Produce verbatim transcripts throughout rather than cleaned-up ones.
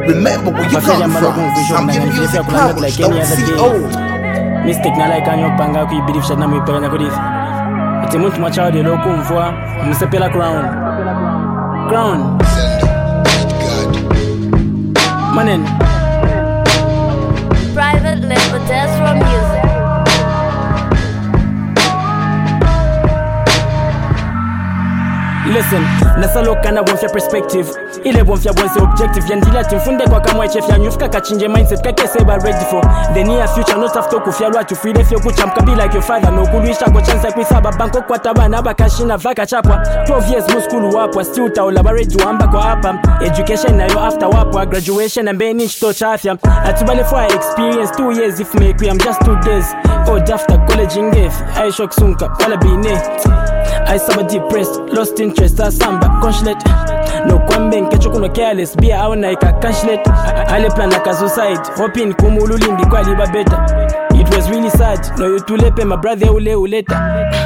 Remember where you come from. Zambia Music Powers, don't see old. Mistake na like anyo panga ku believe shot na mu pera na ko difi. Ati muntu mwacha de lo kumvua msepela crown. Crown. Manen. Private label test from music. Listen, nasalo kana bonfya perspective. Ile bonfya bonse objective. Yandila timfunde kwa kama chef ya nyufika kachinje mindset kake seba ready for the near future. Not after kufya lwa to free feel kuchamka be like your father. No kulisha kwa chance kuisaba banko kwa tabana bakashina vaka chapwa. twelve years mu school wapwa still taolabarate wamba kwa hapa. Education na yo after wapwa graduation and beni to chafya. Atubale for experience two years if make we I'm just two days. Oh after college in gave I shock sunka wala bine. I suffer depressed, lost interest, I samba, consulate. No kwambe nkecho kuno careless, be a naika cashlete. Ale plan like a suicide, hoping kumululindi kwa liba better. It was really sad, no you too lepe, my brother ule uleta.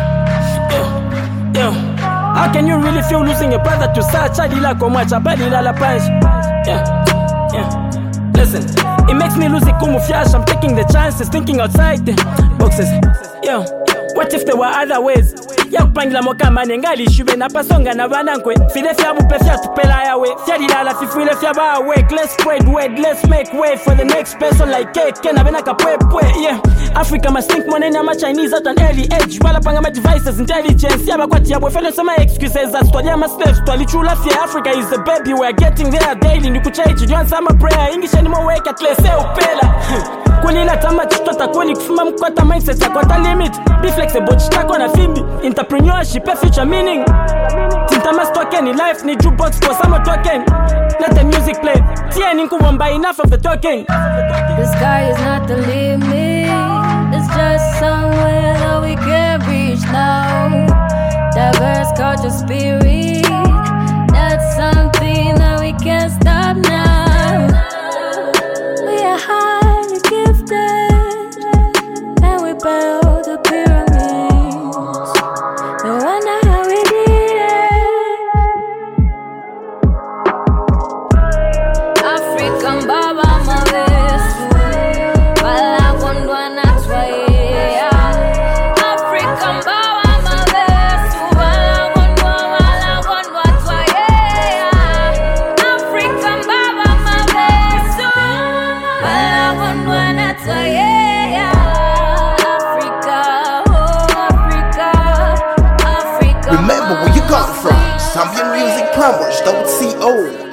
Yo, yo, how can you really feel losing your brother to such? Adila komacha, badila la punch. Yeah, yeah, listen, it makes me lose it kumufyash. I'm taking the chances, thinking outside the boxes. Yo, what if there were other ways? Yakupangila moka manengali shube na pasonga na banankwe file fya bupe fya tupela yawe fya dilala fifile fya ba wake. Let's spread word, let's make way for the next person like cake kena bena kapwepwe. Yeah, Africa must think money na ma Chinese at an early age. Wala panga ma devices, intelligence yaba kwati yabwe fele some excuses that study ma slaves to alichula fya. Africa is the baby, we're getting there daily. Nikuchaji you want some prayer English anymore wake at let's say upela. Kulila tama chitota kuli kufuma mkwata mindset ya kwata limit. Be flexible chitako na fimbi. Entrepreneurship a future meaning. Tintamas token in life need jukebox for some token. Let the music play. Tien wamba enough of the talking. The sky is not the limit. It's just somewhere that we can reach now. Diverse culture spirit. That's something that we can't stop now. We are highly gifted, and we build the pyramids. No wonder how we did it. African Baba Mavesu, wala gondwa na twaye. African Baba Mavesu, wala gondwa wala gondwa twaye. African Baba Mavesu, wala gondwa na twaye. Remember where you come from. Zambia Music Powers, don't see old.